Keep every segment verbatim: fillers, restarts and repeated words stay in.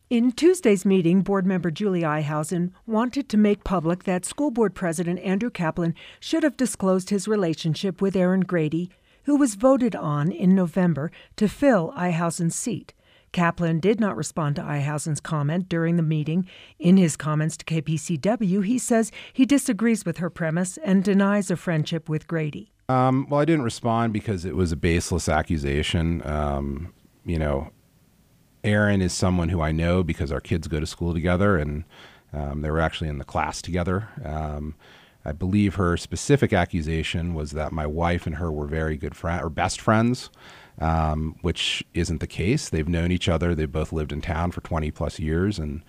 In Tuesday's meeting, board member Julie Ihausen wanted to make public that school board president Andrew Kaplan should have disclosed his relationship with Aaron Grady, who was voted on in November to fill Ihausen's seat. Kaplan did not respond to Ihausen's comment during the meeting. In his comments to K P C W, he says he disagrees with her premise and denies a friendship with Grady. Um, well, I didn't respond because it was a baseless accusation. Um, you know, Aaron is someone who I know because our kids go to school together, and um, they were actually in the class together. Um, I believe her specific accusation was that my wife and her were very good friends or best friends, um, which isn't the case. They've known each other. They've both lived in town for twenty plus years, and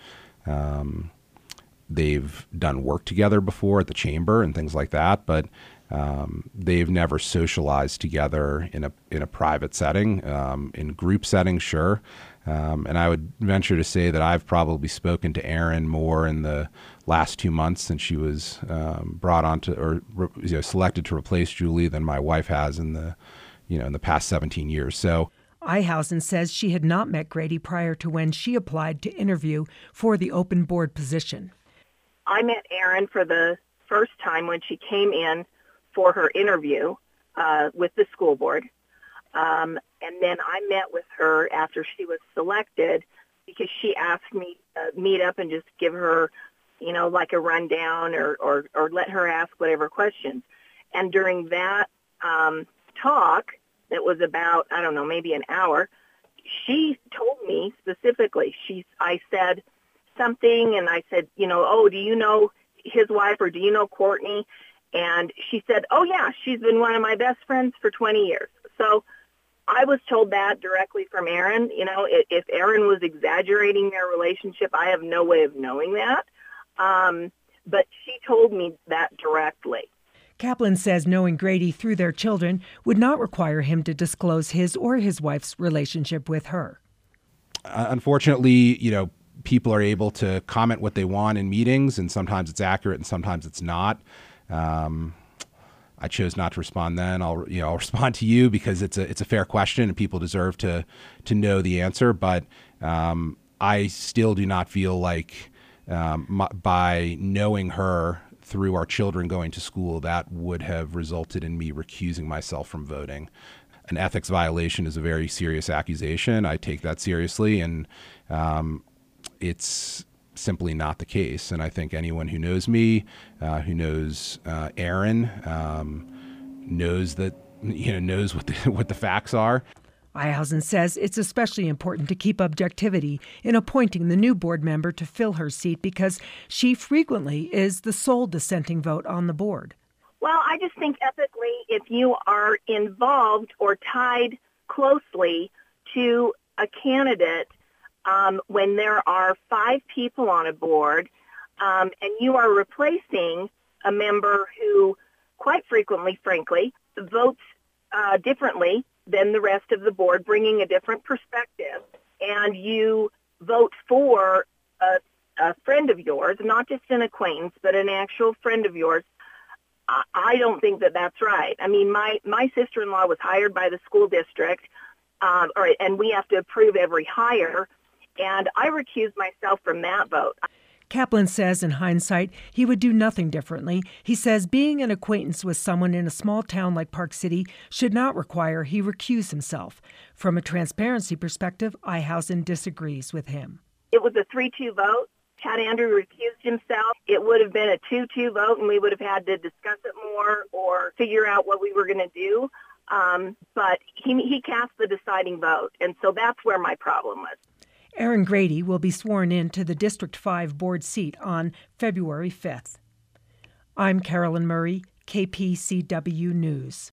um, they've done work together before at the chamber and things like that. But um, they've never socialized together in a in a private setting. Um, in group settings, sure. Um, and I would venture to say that I've probably spoken to Erin more in the last two months since she was um, brought on to or you know, selected to replace Julie than my wife has in the, you know, in the past seventeen years. So Ihausen says she had not met Grady prior to when she applied to interview for the open board position. I met Erin for the first time when she came in for her interview uh, with the school board. Um, and then I met with her after she was selected because she asked me to meet up and just give her, you know, like a rundown or, or, or let her ask whatever questions. And during that um, talk, that was about, I don't know, maybe an hour, she told me specifically, she, I said something and I said, you know, oh, do you know his wife or do you know Courtney? And she said, oh, yeah, she's been one of my best friends for twenty years. So I was told that directly from Aaron. You know, if Aaron was exaggerating their relationship, I have no way of knowing that. Um, but she told me that directly. Kaplan says knowing Grady through their children would not require him to disclose his or his wife's relationship with her. Uh, unfortunately, you know, people are able to comment what they want in meetings, and sometimes it's accurate and sometimes it's not. Um, I chose not to respond then. I'll, you know, I'll respond to you because it's a it's a fair question and people deserve to to know the answer. But um, I still do not feel like um, my, by knowing her through our children going to school, that would have resulted in me recusing myself from voting. An ethics violation is a very serious accusation. I take that seriously, and um, it's simply not the case. And I think anyone who knows me, uh, who knows uh, Aaron, um, knows that, you know, knows what the, what the facts are. Ihausen says it's especially important to keep objectivity in appointing the new board member to fill her seat because she frequently is the sole dissenting vote on the board. Well, I just think ethically, if you are involved or tied closely to a candidate, Um, when there are five people on a board um, and you are replacing a member who quite frequently, frankly, votes uh, differently than the rest of the board, bringing a different perspective, and you vote for a, a friend of yours, not just an acquaintance, but an actual friend of yours, I, I don't think that that's right. I mean, my, my sister-in-law was hired by the school district, um, or, and we have to approve every hire. And I recused myself from that vote. Kaplan says in hindsight he would do nothing differently. He says being an acquaintance with someone in a small town like Park City should not require he recuse himself. From a transparency perspective, Ihausen disagrees with him. It was a three two vote. Had Andrew recused himself, it would have been a two two vote, and we would have had to discuss it more or figure out what we were going to do. Um, but he, he cast the deciding vote, and so that's where my problem was. Aaron Grady will be sworn in to the District five board seat on February fifth. I'm Carolyn Murray, K P C W News.